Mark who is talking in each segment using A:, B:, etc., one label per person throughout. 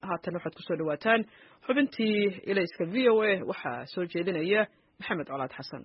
A: haatan waxaad kusoo dhawaataan xubintii ilayska VOA waxaa soo jeedinaya maxamed colaad xasan.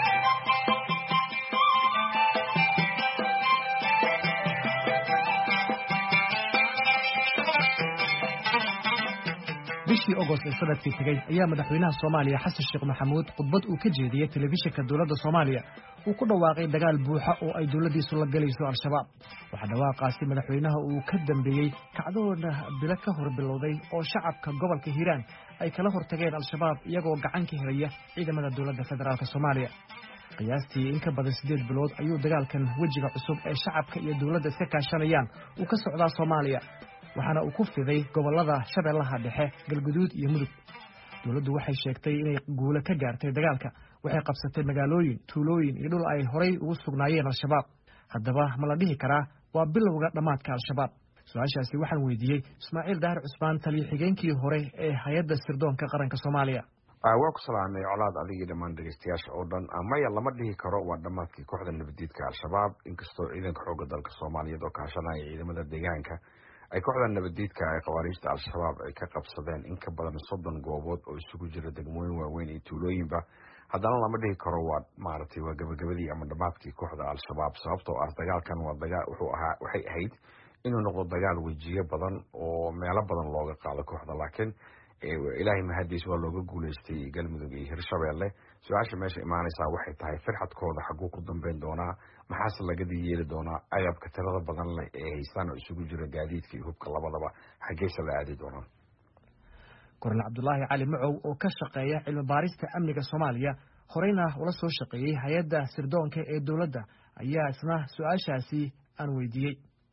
B: bishii August ee sanadkii tagay ayaa madaxweynaha Soomaaliya Xasan Sheekh Maxamuud khudbad uu ka jeediyay telefishinka dawladda Soomaaliya uu ku dhawaaqay dagaal buuxa oo ay dawladdiisu la galayso al-shabaab. waxa dhawaaqaasi madaxweynaha uu ka dambeeyay kacdoona bilo ka hor bilowday oo shacabka gobolka Hiiraan ay kala hortageen al-shabaab iyagoo gacan ka helaya ciidamada dawladda federaalka Soomaaliya. qiyaastii in ka badan 8 bilood ayuu dagaalkan wajiga cusub ee shacabka iyo dawladda iska kaashanayaan uu ka socdaa Soomaaliya, waxaana uu ku fiday gobolada Shabeellaha Dhexe, Galguduud iyo Mudug. dawladdu waxay sheegtay inay guulo ka gaartay dagaalka, waxay qabsatay magaalooyin, tuulooyin iyo dhul ay horay ugu sugnaayeen al-shabaab. haddaba ma la dhihi karaa waa bilowga dhamaadka al-shabaab? su'aashaasi waxaan weydiiyey Ismaaciil Daahir Cusmaan, taliye xigeenkii hore ee hay'adda sirdoonka qaranka Soomaaliya.
C: waa ku salaamay colaad adigii dhammaan dhageystayaasha oo dhan. maya lama dhihi karo waa dhamaadkii kooxda nabadiidka al-shabaab, inkastoo ciidanka xoogga dalka Soomaaliyeed oo kaashanaya ciidamada deegaanka ay kooxda nabadiidka ay qawaariijta al-shabaab ay ka qabsadeen in ka badan 30 goobood oo isugu jira degmooyin waaweyn iyo tuulooyinba. haddana lama dhihi karo waa gabagabadii ama dhamaadkii kooxda al-shabaab, sababtoo ah dagaalkan waxay ahayd inuu noqdo dagaal wejiyo badan oo meelo badan looga qaado kooxda, laakiin ilaahay mahadiis waa looga guuleystay Galmudug iyo Hirshabeelle. su-aasha meesha imaanaysaa waxay tahay firxadkooda xaguu ku dambeyn doonaa, maxaase laga yeeli doonaa, agabka tirada badan leh ee haystaan oo isugu jira gaadiidka iyo hubka labadaba xageesa la aadi doonaa.
B: Korneyl Cabdullaahi Cali Macow oo ka shaqeeya cilmi baarista amniga Soomaaliya, horeyna ula soo shaqeeyay hay'adda sirdoonka ee dawladda, ayaa isna su-aashaasi aan weydiiyey.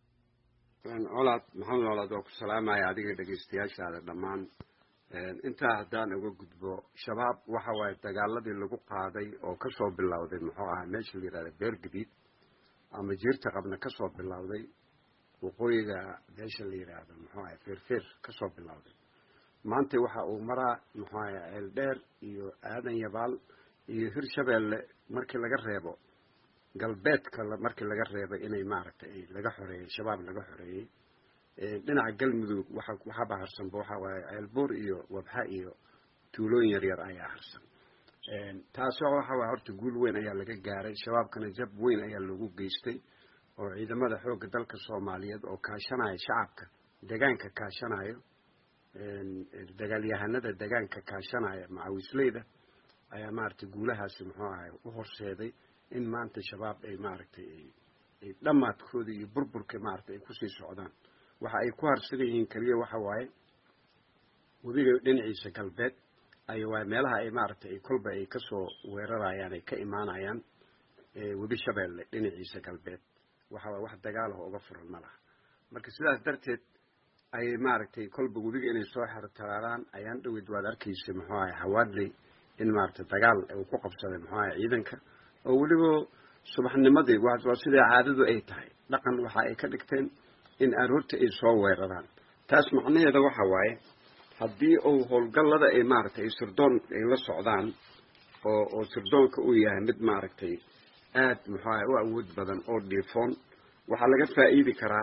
D: colaad maxamed colaad waa ku salaamaya adiga dhageystayaashaada dhammaan. intaa haddaan uga gudbo, shabaab waxa waaye dagaaladii lagu qaaday oo kasoo bilowday muxuu ahaa meesha la yidhahda Beergadiid ama Jiirta Qabna kasoo bilowday, waqooyiga meesha la yidhaahdo muxuu ahaa Feerfeer kasoo bilowday. maanta waxa uu maraa muxuu ahaa Eeldheer iyo Aadan Yabaal iyo Hirshabeelle markii laga reebo galbeedka markii laga reebay inay maaragtay laga xoreeyay shabaab laga xoreeyay. dhinaca Galmudug waxa baharsan waxa waaye Ceelbuur iyo Wabxa iyo tuulooyin yaryar ayaa harsan. taas waxa waa horta guul weyn ayaa laga gaaray, shabaabkana jab weyn ayaa lagu geystay oo ciidamada xoogga dalka Soomaaliyeed oo kaashanaya shacabka deegaanka kaashanayo, dagaalyahanada deegaanka kaashanaya macawisleyda ayaa maaragtay guulahaasi muxuu ahaa u horseeday in maanta shabaab ay maaragtay ay dhamaadkooda iyo burburka maaragtay ay ku sii socdaan. waxa ay ku harsan yihiin kaliya waxa waaye webiga dhinaciisa galbeed ay waa meelaha ay maaragtay ay kolba ay ka soo weerarayaan ay ka imaanayaan webi Shabeelle dhinaciisa galbeed. waxa waa wax dagaal ah oo uga furan ma laha. marka sidaas darteed ay maaragtay kolba webiga inay soo xirtaraan ayaan dhaweyd waad arkaysa muxuu ahaa Hawaadley in maaragtay dagaal uu ku qabsaday muxuu ahaa ciidanka oo weliba subaxnimadii waa sida caadadu ay tahay dhaqan waxa ay ka dhigteen in aroorta ay soo weeraraan. taas macnaheedu waxa waaye haddii uu howlgallada ay maaragtay sirdoon ay la socdaan oo sirdoonka uu yahay mid maaragtay aad muxuu ahaa u awood badan oo dhiifoon, waxaa laga faa'iidi karaa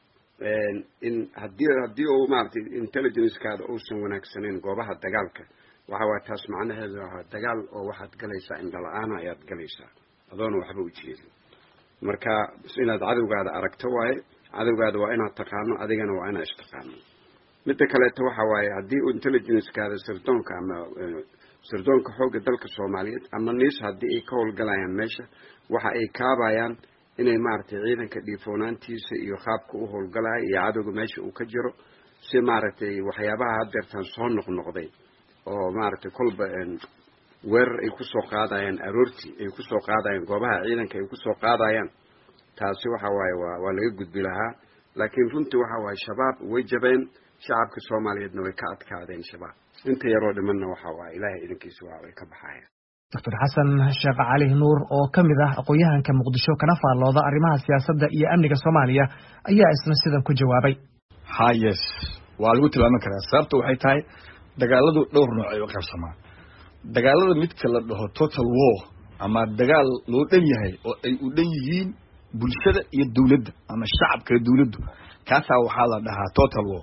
D: in haddii uu maaragtay intelligence-kaada uusan wanaagsaneyn goobaha dagaalka, waxa waa taas macnaheedu waa dagaal oo waxaad galaysaa indhala-aan ayaad galaysaa adoona waxba u jeedin. marka inaad cadowgaada aragto waaye, cadowgaada waa inaad taqaano, adigana waa inaad istaqaano. midda kaleeto waxa waaye haddii intelligence-kaada sirdoonka ama sirdoonka xoogga dalka Soomaaliyeed ama niis haddii ay ka howlgalayaan meesha, waxa ay kaabayaan inay maaragtay ciidanka dhiifoonaantiisa iyo qaabka u howlgalaya iyo cadowga meesha uu ka jiro si maaragtay waxyaabaha haddeertaan soo noqnoqday oo maaragtay kolba weerar ay ku soo qaadayaan aroortii ay ku soo qaadayaan goobaha ciidanka ay ku soo qaadayaan. taasi waxa waaye waa laga gudbi lahaa, laakiin runtii waxa waaye shabaab way jabeen, shacabka Soomaaliyeedna way ka adkaadeen shabaab. inta yaroo dhimanna waxa waaye ilaahay idinkiisa waa ay ka baxayaan.
B: Dr. Xasan Sheekh Cali Nuur oo kamid ah aqoonyahanka Muqdisho kana faallooda arrimaha siyaasadda iyo amniga Soomaaliya ayaa isna sidan ku jawaabay.
E: Yes, waa lagu tilmaami karaa. sababtu waxay tahay dagaaladu dhowr nooc ay u qaybsamaan. dagaalada mid kala dhaho total war ama dagaal loo dhan yahay oo ay u dhan yihiin bulshada iyo dawladda ama shacabka dawladdu, kaasa waxaa la dhahaa total war.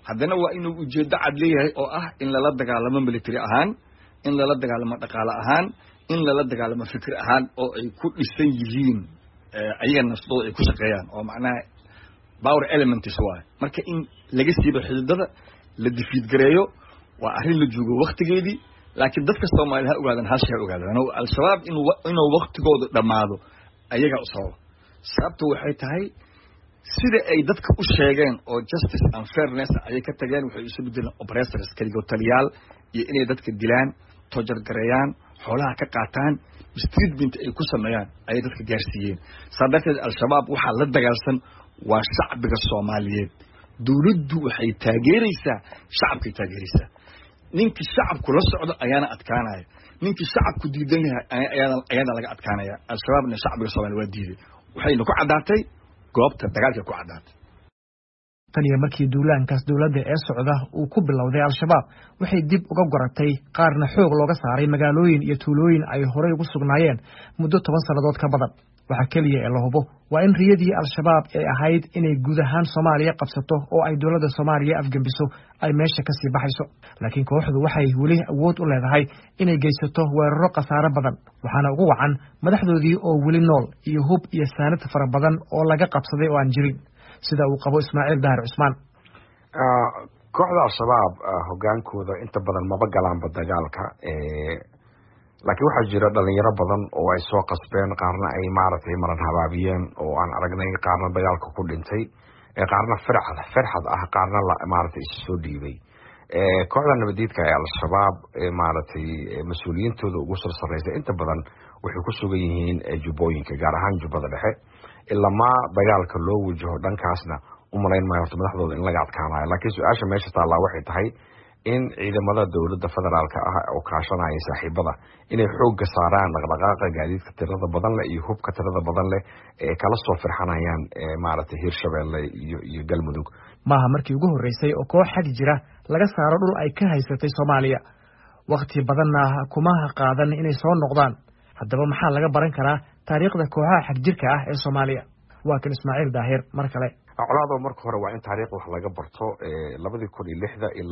E: haddana waa inuu ujeeddo cad leeyahay oo ah in lala dagaalamo military ahaan, in lala dagaalamo dhaqaale ahaan, in lala dagaalamo fikir ahaan oo ay ku dhisan yihiin ayaga naftooda ay ku shaqeeyaan oo macnaha power elements waaye. marka in laga siibo xididada la difiidgareeyo waa arrin la joogo waktigeedii, laakiin dadka Soomaaliya ha ogaadaan hal shay ha ogaadaan al-shabaab inuu waqtigooda dhamaado ayaga u sabab. sababtu waxay tahay sida ay dadka u sheegeen oo justice and fairness ay ka tageen waxay isu bedeleen operators kaliya taliyaal iyo inay dadka dilaan, tojar gareeyaan, xoolaha ka qaataan, mistreatment ay ku sameeyaan ay dadka gaarsiiyeen. sababteed al-shabaab waxa la dagaalsan waa shacbiga Soomaaliyeed. dawladdu waxay taageeraysaa shacabka taageeraysaa. ninkii shacabku la socdo ayaana adkaanaya, ninkii shacabku diidan yahay ayaana laga adkaanaya. al-shabaabna shacbiga Soomaaliyeed waa diiday, waxayna ku cadaatay goobta dagaalka ku cadaatay.
B: tan iyo markii duulaankaas dawladda ee socda uu ku bilowday al-shabaab waxay dib uga goratay qaarna xoog looga saaray magaalooyin iyo tuulooyin ay horey ugu sugnaayeen muddo 10 sannadood ka badan. waxa kaliya ee la hubo waa in riyadii al-shabaab ay ahayd inay guud ahaan Soomaaliya qabsato oo ay dawladda Soomaaliya afgambiso ay meesha ka sii baxayso. laakiin kooxdu waxay weli awood u leedahay inay geysato weeraro khasaare badan, waxaana ugu wacan madaxdoodii oo weli nool iyo hub iyo saanad fara badan oo laga qabsaday oo aan jirin, sida uu qabo Ismaaciil Daahir Cusmaan.
C: kooxda al-shabaab hogaankooda inta badan maba galaanba dagaalka, laakiin waxaa jira dhalinyaro badan oo ay soo qasbeen, qaarna ay maaragtay maran habaabiyeen oo aan aragnay, qaarna dagaalka ku dhintay, qaarna farxad ah, qaarna maaragtay isu soo dhiibay. kooxda nabadiidka ee al-shabaab maaragtay mas-uuliyiintooda ugu sarsareysa inta badan waxay ku sugan yihiin jubbooyinka, gaar ahaan jubbada dhexe. ilamaa dagaalka loo wajaho dhankaasna u malayn maayo horta madaxdooda in laga adkaanayo. laakiin su-aasha meesha taallaa waxay tahay in ciidamada dawladda federaalka ah oo kaashanaya saaxiibada inay xoogga saaraan dhaqdhaqaaqa gaadiidka tirada badan leh iyo hubka tirada badan leh ee kala soo firxanayaan maaragtay Hirshabeelle iyo Galmudug.
B: maaha markii ugu horeysay oo koox xag jira laga saaro dhul ay ka haysatay Soomaaliya. waqti badanna kuma qaadan inay soo noqdaan. haddaba maxaa laga baran karaa taariikhda kooxaha xag jirka ah ee Soomaaliya? waa kan Ismaaciil Daahir mar kale.
C: colaado marka hore waa in taariikh wax laga barto. 2006 iyo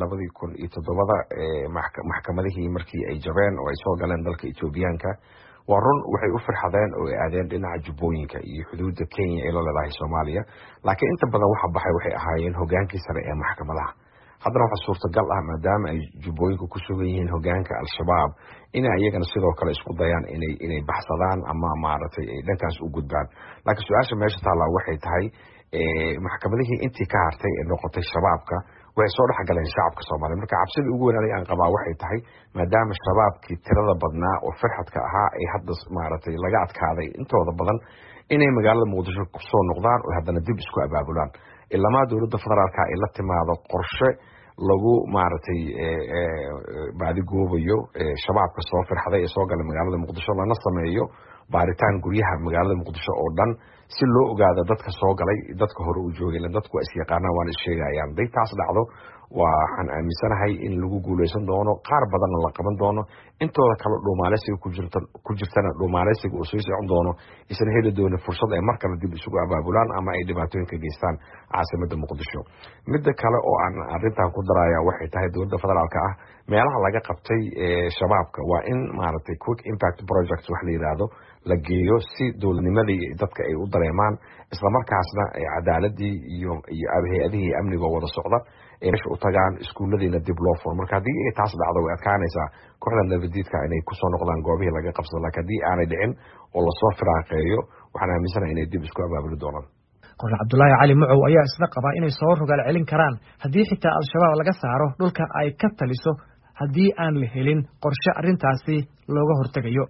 C: 2007 maxkamadihii markii ay jabeen oo ay soo galeen dalka Etoobiyaanka, waa run waxay u firxadeen oo ay aadeen dhinaca jubbooyinka iyo xuduudda Kenya ee la leedahay Soomaaliya. laakiin inta badan waxa baxay waxay ahaayeen hogaankii sare ee maxkamadaha. haddana waxaa suurtagal ah maadaama ay jubbooyinka ku sugan yihiin hogaanka al-shabaab inay ayagana sidoo kale isku dayaan inay baxsadaan ama maaragtay ay dhankaas u gudbaan. laakiin su-aasha meesha taallaa waxay tahay maxkamadihii intii ka hartay ee noqotay shabaabka waxay soo dhexgaleen shacabka Soomaaliya. marka cabsida ugu weyn aan qabaa waxay tahay maadaama shabaabkii tirada badnaa oo farxadka ahaa ay hadda maaragtay laga adkaaday intooda badan inay magaalada Muqdisho ku soo noqdaan oo haddana dib isku abaabulaan. ilamaa dawladda federaalka ay la timaado qorshe lagu maaragtay baadi goobayo shabaabka soo firxaday ee soo galay magaalada Muqdisho, lana sameeyo baaritaan guryaha magaalada Muqdisho oo dhan si loo ogaado dadka soo galay, dadka hore u joogay, dadku is yaqaanaan waan is sheegayaan. day taas dhacdo waxaan aaminsanahay in lagu guuleysan doono, qaar badanna la qaban doono, intooda kale dhuumaaleysiga ku jirtana dhuumaaleysiga uu soo socon doono, isna heli doono fursad ay mar kale dib isugu abaabulaan ama ay dhibaatooyin ka geystaan caasimadda Muqdisho. midda kale oo aan arrintan ku daraya waxay tahay dawladda federaalka ah meelaha laga qabtay shabaabka waa in maaragtay quick impact project wax la yiraahdo la geeyo si dawladnimadii dadka ay u dareemaan, isla markaasna cadaaladii iyo hay-adihii amniga wada socda ay meesha u tagaan, iskuulladiina dib loo furo. marka haddii ay taas dhacdo way adkaanaysaa kooxda nabadiidka inay kusoo noqdaan goobihii laga qabsado. laakiin haddii aanay dhicin oo lasoo firaaqeeyo waxaan aaminsanahay inay dib isku abaabuli doonaan.
B: Qoraal Cabdullaahi Cali Mucow ayaa isla qabaa inay soo rogaal celin karaan haddii xitaa al-shabaab laga saaro dhulka ay ka taliso haddii aan la helin qorshe arrintaasi looga hortegayo.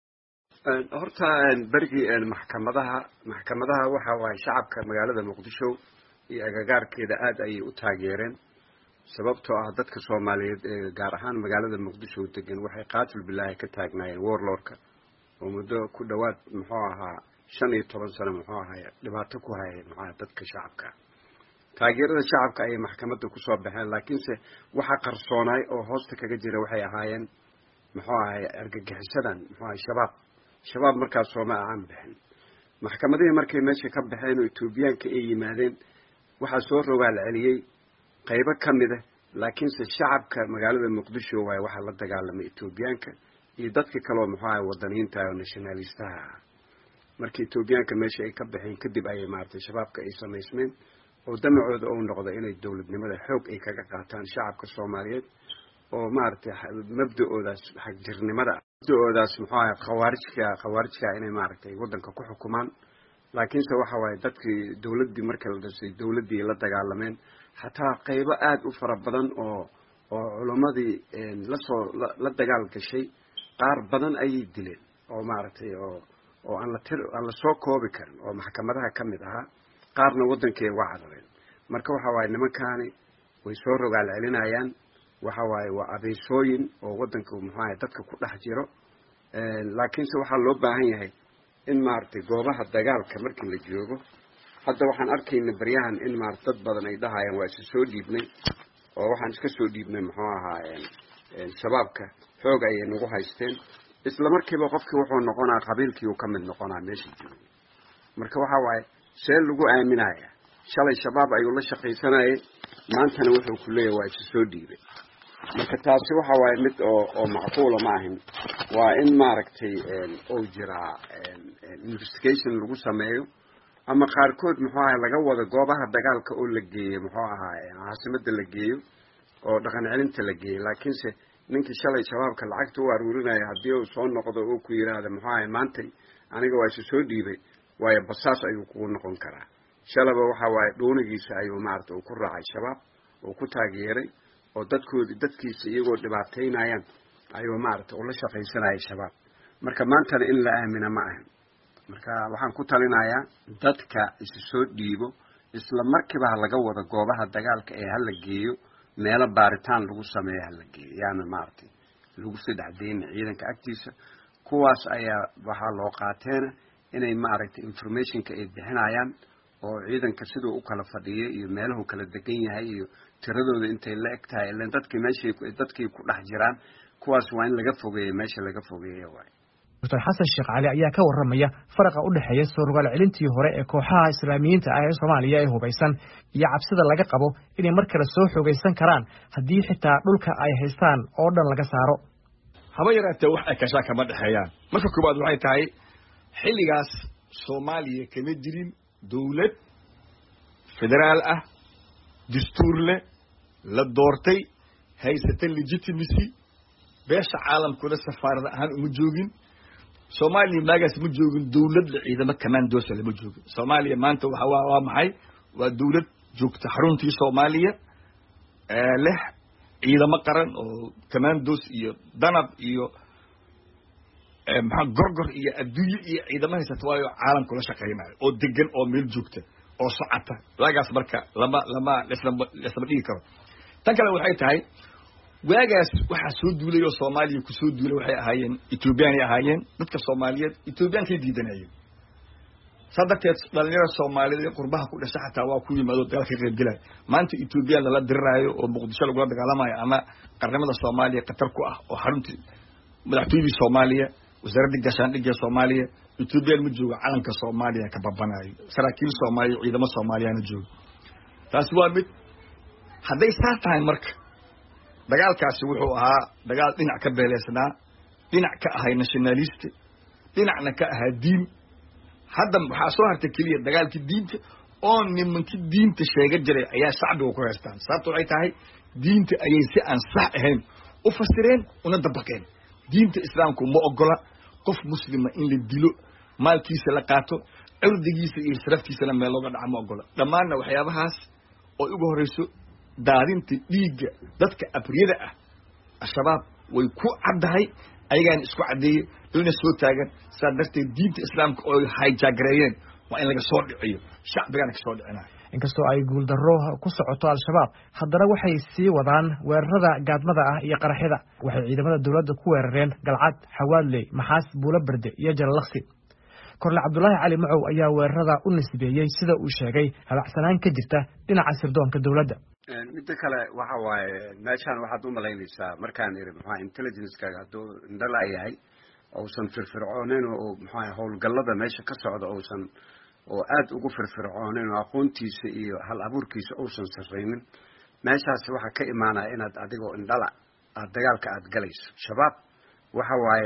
D: horta berigii maxkamadaha waxa waaye shacabka magaalada Muqdisho iyo agagaarkeeda aad ayay u taageereen, sababtoo ah dadka Soomaaliyeed gaar ahaan magaalada Muqdisho degan waxay qaatil bilaahi ka taagnaayeen warlordka oo muddo ku dhawaad 15 sano dhibaato ku hayay dadka shacabka. taageerada shacabka ay maxkamadda ku soo baxeen, laakiinse waxa qarsoonay oo hoosta kaga jira waxay ahaayeen argagixisadan shabaab markaas Soomaali aan bixin. maxkamadihii markay meesha ka baxeen oo Etoobiyaanka ay yimaadeen waxaa soo rogaal celiyay qaybo ka mid ah laakiinse shacabka magaalada muqdisho waaye waxaa la dagaalamay etoobiyaanka iyo dadka kaloo muxuu ahay wadaniyiinta oo nationalistaha ah markii etoobiyaanka meesha ay ka baxeen kadib ayay maaragtay shabaabka ay samaysmeen oo damacooda uu noqdo inay dowladnimada xoog ay kaga qaataan shacabka soomaaliyeed oo maaragtay mabda-oodaas xagjirnimada mabda-oodaas muxuu ahay khawaarijka inay maaragtay waddanka ku xukumaan laakiinse waxa waaye dadkii dowladdii marka la dhisay dowladdii la dagaalameen xataa qaybo aada u fara badan oo culammadii la dagaal gashay qaar badan ayay dileen oo maaragtay oo aan la soo koobi karin oo maxkamadaha ka mid ahaa qaarna waddankay uga carareen marka waxa waaye nimankaani way soo rogaal celinayaan waxa waaye waa abeysooyin oo waddanka muxuu ahay dadka ku dhex jiro laakiinse waxaa loo baahan yahay in maaragtay goobaha dagaalka markii la joogo hadda waxaan arkayna baryahan in maarata dad badan ay dhahayaan waa iska soo dhiibnay oo waxaan iska soo dhiibnay muxuu ahaa shabaabka xoog ayay nagu haysteen isla markiiba qofkii wuxuu noqonaa qabiilkii uu ka mid noqonaa meesha jooga marka waxa waaye see lagu aaminaya shalay shabaab ayuu la shaqaysanayay maantana wuxuu ku leeyahay waa iska soo dhiibay marka taasi waxa waaye mid oo macquula ma ahin waa in maaragtay oo jiraa investigation lagu sameeyo ama qaarkood muxuu ahay laga wado goobaha dagaalka oo la geeyo muxuu ahaa caasimada la geeyo oo dhaqan celinta la geeyo laakiinse ninkii shalay shabaabka lacagta u aruurinaya haddii uu soo noqdo oo ku yidhaahda muxuu ahay maantay aniga waa isu soo dhiibay waayo basaas ayuu kugu noqon karaa shalaba waxa waaye dhuunigiisa ayuu maarata uu ku raacay shabaab oo ku taageeray oo dadkiisa iyagoo dhibaataynayaan ayuu maarata ula shaqaysanayay shabaab marka maantana in la aamina ma ahan marka waxaan ku talinayaa dadka isu soo dhiibo isla markiiba laga wado goobaha dagaalka ee hala geeyo meelo baaritaan lagu sameeyo hala geeyo yaana maaragtay lagu sadexdeyna ciidanka agtiisa kuwaas ayaa waxaa loo qaateena inay maaragtay informationka ay bixinayaan oo ciidanka siduu u kala fadhiyay iyo meeluhu kala degan yahay iyo tiradooda intay la eg tahay ilaan dadkii ku dhex jiraan kuwaas waa in laga fogeeyo meesha laga fogeeyo waay
B: Dr. Xasan Sheekh Cali ayaa ka warramaya faraqa u dhaxeeya soo rogaal celintii hore ee kooxaha Islaamiyiinta ah ee Soomaaliya ee hubaysan iyo cabsida laga qabo inay mar kale soo xoogaysan karaan haddii xitaa dhulka ay haystaan oo dhan laga saaro
E: haba yaraatee wax ay kashaa kama dhexeeyaan marka koobaad waxay tahay xilligaas Soomaaliya kama jirin dawlad federaal ah dastuur leh la doortay haysata legitimacy beesha caalamkuna safaarada ahaan uma joogin Soomaaliya magaas ma joogin dawlad la ciidamo commandos lama joogin Soomaaliya maanta waa maxay waa dawlad joogta xaruntii Soomaaliya leh ciidamo qaran oo commandos iyo danab iyo gorgor iyo adduunyo iyo ciidamo haysta waayo caalamku la shaqeynayo oo degan oo meel joogta oo socota lagaas marka lama isla dhigi karo tan kale waxay tahay waagaas waxa soo duulay oo Soomaaliya ku soo duulay waxay ahaayeen Ethiopian ay ahaayeen dadka Soomaaliyeed Ethiopian ka diidanayeen sadaqeed dhalinyarada Soomaaliyeed qurbaha ku dhashay xataa waa ku yimaado dalka qayb galay maanta Ethiopian la diraayo oo Muqdisho lagu dagaalamayo ama qarnimada Soomaaliya qatar ku ah oo xaruntii madaxtooyadii Soomaaliya wasaaradda gaashaandhigga Soomaaliya Ethiopian ma joogo calanka Soomaaliya ka babanayo saraakiil Soomaaliya ciidamo Soomaaliyaana joogo taas waa mid haday tahay marka dagaalkaasi wuxuu ahaa dagaal dhinac ka beeleysnaa dhinac ka ahay nationalist dhinacna ka ahaa diin hadda waxa soo hartay kaliya dagaalkii diinta oo nimankii diinta sheega jiray ayaa shacbiga ku haystaan sababtoo ay tahay diinta ayay si aan sax ahayn u fasireen una dabaqeen diinta islaamku ma ogola qof muslima in la dilo maalkiisa la qaato cirdigiisa iyo sharaftiisa meel looga dhaco ma ogola dhamaanna waxyaabahaas oo ugu horeyso daadinta dhiiga dadka abriyada ah ashabaab way ku caddahay ayagaan isku cadeeyay inay soo taagan sadarteed diinta islaamka oo hijackreeyeen waa in laga soo dhiciyo shacbigana ka soo dhicinayo
B: inkastoo ay guul darro ku socoto al-shabaab haddana waxay sii wadaan weerarada gaadmada ah iyo qaraxyada waxay ciidamada dawladda ku weerareen galcad xawaadley maxaas buulo berde iyo jalalaqsi korle Cabdullaahi Cali Macow ayaa weerarada u nisbeeyay sida uu sheegay halacsanaan ka jirta dhinaca sirdoonka dawladda
D: midda kale waxa waaye meeshaan waxaad u malaynaysaa markaan iri maxaa intelligence-kaaga hadduu indhala yahay uusan firfircooneyn oo maxaa howlgallada meesha ka socda uusan oo aad ugu firfircooneyn oo aqoontiisa iyo hal abuurkiisa uusan sarreynin meeshaas waxa ka imaanaya inaad adigoo indhala aad dagaalka aad galayso shabaab waxa waaye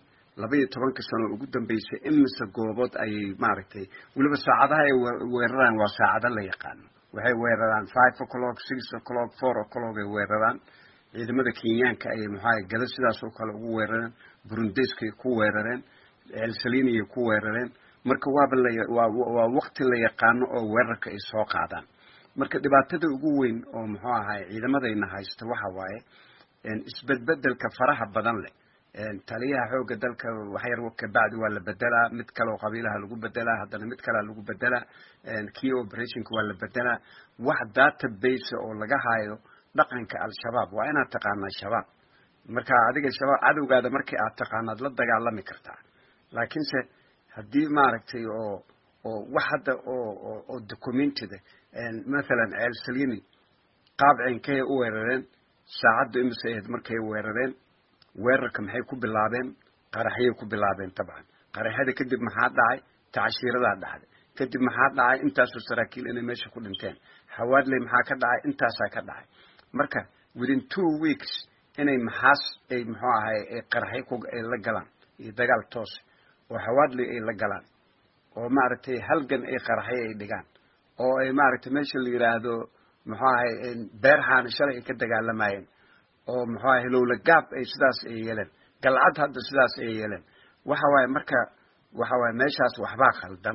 D: 12 sano ugu dambeysay imise goobood ayay maaragtay waliba saacadaha ay weeraraan waa saacado la yaqaan waxay weeraraan 5 o'clock 6 o'clock 4 o'clock ay weeraraan ciidamada Kenyaanka ay maxay gada sidaas oo kale ugu weerareen Burundiiska ku weerareen El Salini ku weerareen marka waa waqti la yaqaan oo weerarka ay soo qaadaan marka dhibaatada ugu weyn oo muxuu ahay ciidamadayna haysta waxa waaye isbedbedelka faraha badan leh taliyaha xooga dalka waxa yar ka baad waa la bedelaa mid kale oo qabiilaha lagu bedelaa haddana mid kale lagu bedelaa key operationka waa la bedelaa wax database oo laga hayo dhaqanka al-shabaab waa inaad taqaanaa shabaab marka adiga shabaab cadowgaada markii aad taqaanaad la dagaalami kartaa laakiinse haddii maaragtay oo wax hadda oo documented مثلا El Salini qaab ciinkay u weerareen saacadu imisa ahayd markay weerareen weerarka maxay ku bilaabeen qaraxay ku bilaabeen taban qaraxada kadib maxaa dhacay taashirada dhacday kadib maxaa dhacay intaas oo saraakiil inay meesha ku dhinteen xawaadley maxaa ka dhacay intaas ka dhacay marka within 2 weeks inay maxaas ay muxuu ahay qaraxay ku la galaan iyo dagaal toos oo xawaadley ay la galaan oo maaragtay halgan ay qaraxay ay dhigaan oo ay maaragtay meesha la yiraahdo muxuu ahay beerhaan shalay ka dagaalamayeen oo muxuu ahay lowla gaab ay sidaas ay yeeleen galcad hadda sidaas ay yeeleen waxa waaye marka waxa waaye meeshaas waxba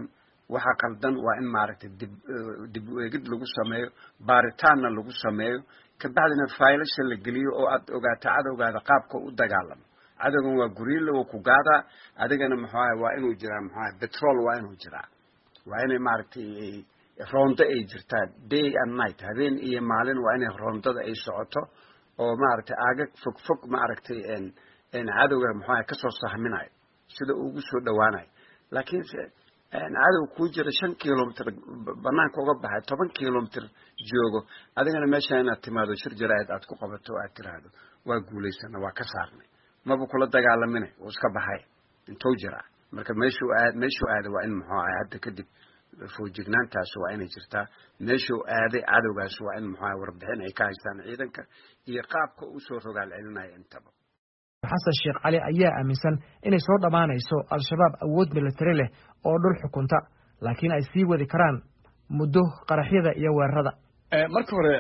D: qaldan waa in maaragtay dib u eegid lagu sameeyo baaritaanna lagu sameeyo ka bacdina faylasha la geliyo oo aad ogaato cadowgaada qaabka u dagaalamo cadowgan waa guriile oo ku gaada adigana muxuu ahay waa inuu jiraa muxuu ahay petrol waa inuu jiraa waa inay maaragtay roonda ay jirtaa day and night habeen iyo maalin waa inay roondada ay socoto oo maaragtay aaga fog maaragtay cadowga muxuu ahay ka soo sahminayo sida ugu soo dhawaanayo laakiin cadow ku jira 5 kilomitir banaanka uga baxay 10 kilomitir joogo adigana meesha inaad timaado shir jaraa'id aad ku qabato aad tiraahdo waa guuleysana waa ka saarnay maba kula dagaalamine oo iska baxay intuu jira marka meeshu aad waa in muxuu ahay hadda kadib foojignaantaas waa inay jirtaa meeshu aaday cadowgaas waa in muxuu warbixin ay ka haystaan ciidanka iyo qaabka uu soo rogaal celinaya intaba
B: xasan sheekh cali ayaa aaminsan inay soo dhamaanayso al-shabaab awood military leh oo dhul xukunta laakiin ay sii wadi karaan muddo qaraxyada iyo weerarada
E: marka hore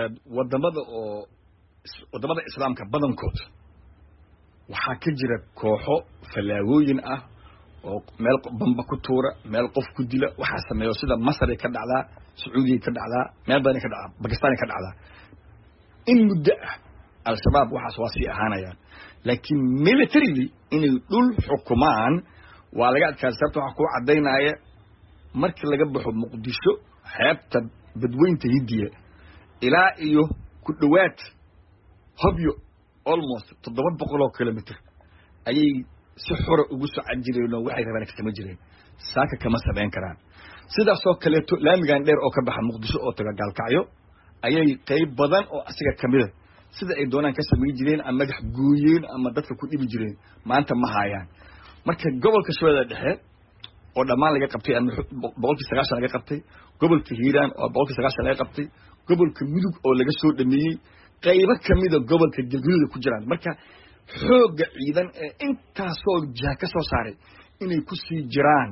E: wadamada islaamka badankood waxaa ka jira kooxo falaagooyin ah oo meel bamba ku tuura meel qof ku dila waxa sameeyo sida Masar ka dhacdaa Sacuudiga ka dhacdaa meel badan ka dhacdaa Pakistan ka dhacdaa in muddo al-shabaab waxa soo sii ahaanayaan laakiin militarily inay dhul xukumaan waa laga adkaa sababtoo waxa ku cadeynaya markii laga baxo Muqdisho xeebta badweynta Hindiya ilaa iyo ku dhawaad Hobyo almost 700 kilometer ayay si xor ugu soo cajireen waxay rabaan ka jireen saaka kama sameyn karaan sidaas oo kale to laamigan dheer oo ka baxa Muqdisho oo taga Gaalkacyo ayay qayb badan oo asiga kamid sida ay doonaan ka sameey jireen ama madax gooyeen ama dadka ku dhibi jireen maanta ma hayaan marka gobolka Shabeellaha Dhexe oo dhamaan laga qabtay 190 laga qabtay gobolka Hiiraan oo 190 laga qabtay gobolka Mudug oo laga soo dhameeyay qayb kamid ah gobolka Galgaduud ku jiraan marka xoog ciidan inta soo jaha ka soo saaray inay ku sii jiraan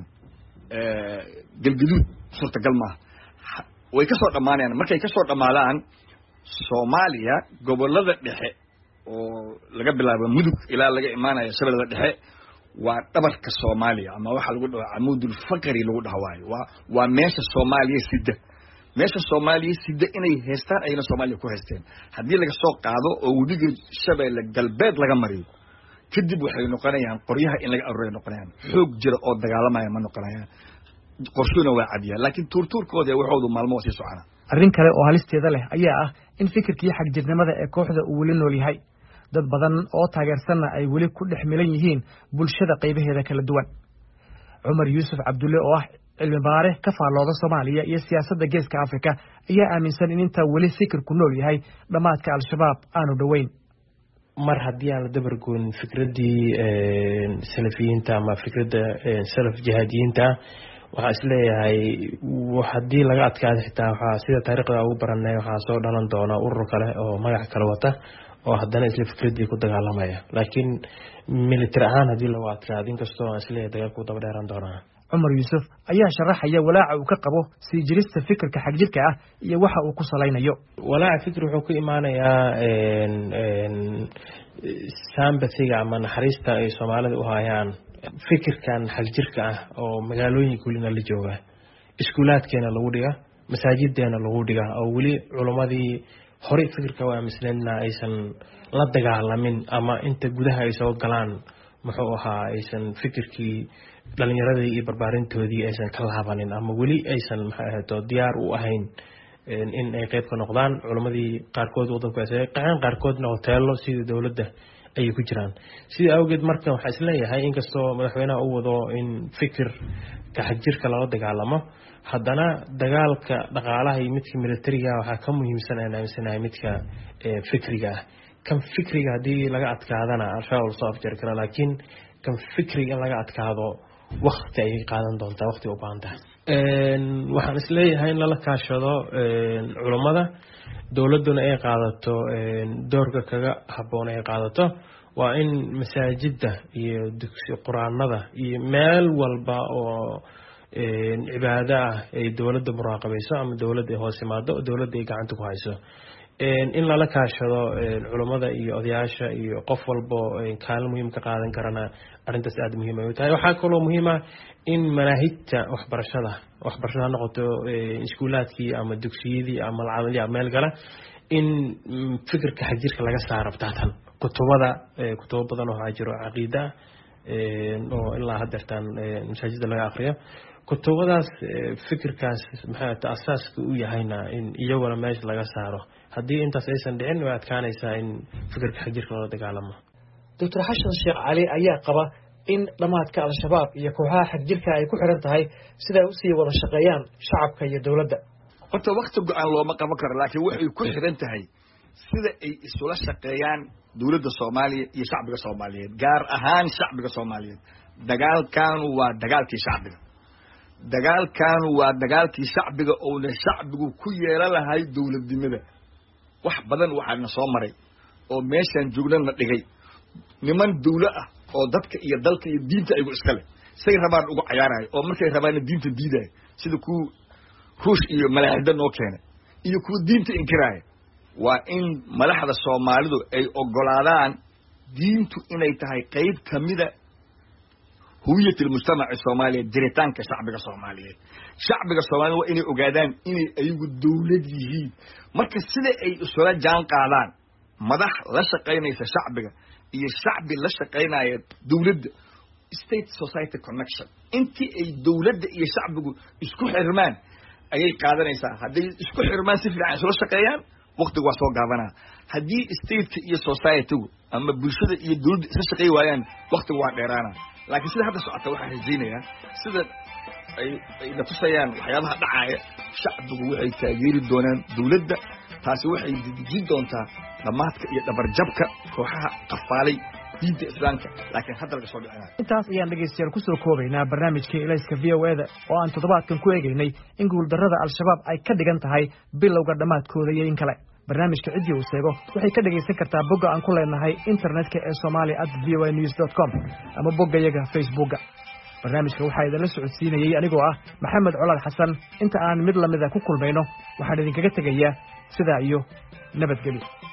E: Galgaduud suurtagal ma way ka soo dhamaanayaan markay ka soo dhamaadaan Soomaaliya gobolada dhexe oo laga bilaabo Mudug ilaa laga imaanayo Shabeellaha Dhexe waa dhabarka Soomaaliya ama waxa lagu dhaho amuudul faqri lagu dhahayo waa meesha Soomaaliya sida inay heestaan ayna Soomaaliya ku heesteen hadii laga soo qaado oo wadiga Shabeelle galbeed laga mariyo kadib waxay noqonayaan qoryaha in laga arooro noqonayaan xoog jira oo dagaalamaya ma noqonayaan qorshuna waa cadiya laakiin tuurtuurkooda waxoodu maalmo sii socona
B: arrin kale oo halisteeda leh ayaa ah in fikirkii xagjirnimada ee kooxda uu weli nool yahay dad badan oo taageersanna ay weli ku dhex milan yihiin bulshada qaybaheeda kala duwan Umar Yusuf Abdulle oo ah cilmi baare ka faalooda Soomaaliya iyo siyaasadda Geeska Afrika ayaa aaminsan in inta weli fikirku nool yahay dhamaadka al-shabaab aanu dhaweyn
F: mar haddii aan la dabargoon fikradii salafiyiinta ama fikradda salaf jihaadiyiinta waxaa isleeyahay haddii laga adkaado xitaa waxaa sida taariikhda ugu baranay waxaa soo dhalan doona urur kale oo magac kale wata oo haddana isla fikradii ku dagaalamaya laakiin military ahaan haddii lagu adkaado inkastoo aan isleeyahay dagaalku daba dheeran doonaa.
B: Cumar Yuusuf ayaa sharaxaya walaaca uu ka qabo sii jirista fikirka xagjirka ah iyo waxa uu ku salaynayo.
F: Walaaca fikir wuxuu ku imaanayaa sympathy-ga ama naxariista ay Soomaalida u hayaan fikirkan xagjirka ah oo magaalooyinka kulina la jooga, iskuulaadkeena lagu dhiga, masaajideena lagu dhiga, oo weli culumadii hore fikirka waa aaminsanayna aysan la dagaalamin ama inta gudaha ay soo galaan muxuu ahaa aysan fikirkii dhalinyaradii iyo barbaarintoodii aysan ka laabanin ama weli aysan diyaar u ahayn in ay qayb ka noqdaan. culumadii qaarkood wadanku ay qaceen, qaarkoodna hoteelo sida dawladda ay ku jiraan. sida awgeed marka waxa isleeyahay inkastoo madaxweynaha uu wado in fikirka xagjirka lala dagaalamo, haddana dagaalka dhaqaalaha iyo midka militariga waxaa ka muhiimsan aan aaminsanahay midka fikriga ah. kan fikriga haddii laga adkaadana al-shabaab soo afjari kara, laakiin kan fikriga in laga adkaado waqti ay qaadan doontaa, waqti u baahan tahay. waxaan isleeyahay in lala kaashado culimada, dawladuna ay qaadato doorka kaga habboon ay qaadato. waa in masaajida iyo dugsi quraanada iyo meel walba oo cibaado ah ay dawladda muraaqabayso ama dawladda ay hoos imaado, dawladda ay gacanta ku hayso. in lala kaashado culimada iyo odayaasha iyo qof walbo kaalin muhiim ka qaadan karana arrintaas aad muhiim ay tahay. waxaa kaloo muhiim ah in manaahijta waxbarashada noqoto iskuulaadkii ama dugsiyadii ama malcamadiya meel gala in fikirka xagjirka laga saaro taatan kutubo badan oo jiro caqiida oo ilaa haddeertaan masaajida laga aqriyo. kutubadaas fikirkaas maxaa asaaska u yahayna in iyaguna meesha laga saaro. haddii intaas aysan dhicin way adkaanaysaa in fikirka xagjirka loola dagaalamo.
B: Dr. Xashan Sheekh Cali ayaa qaba in dhamaadka al-shabaab iyo kooxaha xagjirka ay ku xiran tahay sida ay u sii wada shaqeeyaan shacabka iyo dawladda.
E: horta waqti go'aan looma qaban karo, laakiin waxay ku xiran tahay sida ay isula shaqeeyaan dawladda Soomaaliya iyo shacbiga Soomaaliyeed, gaar ahaan shacbiga Soomaaliyeed. dagaalkan waa dagaalkii shacbiga. dagaalkan waa dagaalkii shacbiga oo shacbigu ku yeelan lahay dawladnimada. wax badan waxaana soo maray oo meeshan joognana dhigay niman dawlo ah oo dadka iyo dalka iyo diinta ay iska leh say rabaan ugu ciyaarayo oo markay rabaan diinta diiday sida ku ruush iyo malaa'ida noo keenay iyo ku diinta inkiraay. waa in madaxda Soomaalidu ay ogolaadaan diintu inay tahay qayb kamida huwiyatul mujtamac Soomaaliyeed, jiritaanka shacbiga Soomaaliyeed. shacbiga Soomaaliyeed waa inay ogaadaan inay ayagu dawlad yihiin. marka sida ay isula jaan qaadaan madax la shaqeynaysa shacbiga iyo shacbi la shaqeynaya dawladda, state society connection, intii ay dawladda iyo shacbigu isku xirmaan ayay qaadanaysaa. hadday isku xirmaan si fiican isula shaqeeyaan waqtigu waa soo gaabanaa. haddii state iyo society-gu ama bulshada iyo dawladda isla shaqeey waayaan waqtigu waa dheeraana. laakiin sida hadda socota waxaa rajaynayaa sida ay natusayaan waxyaabaha dhacaya, shacbigu waxay taageeri doonaan dawladda. taasi waxay dejin doontaa dhamaadka iyo dhabarjabka kooxaha qafaalay diinta islaamka. laakiin hadda laga soo dhicinayo.
B: intaas ayaan dhegeystayaal ku soo koobaynaa barnaamijkii Ilayska VOA-da oo aan toddobaadkan ku eegaynay in guuldarrada al-shabaab ay ka dhigan tahay bilowga dhamaadkooda iyo in kale. barnaamijka cidii uu sheego waxay ka dhageysan kartaa bogga aan ku leenahay internetka ee somali@voanews.com ama boggayaga Facebookga. barnaamijka waxaa idinla socodsiinayay anigoo ah Maxamed Colaad Xasan. inta aan mid lamida ku kulmayno waxaan idinkaga tegayaa sidaa iyo nabadgelyo.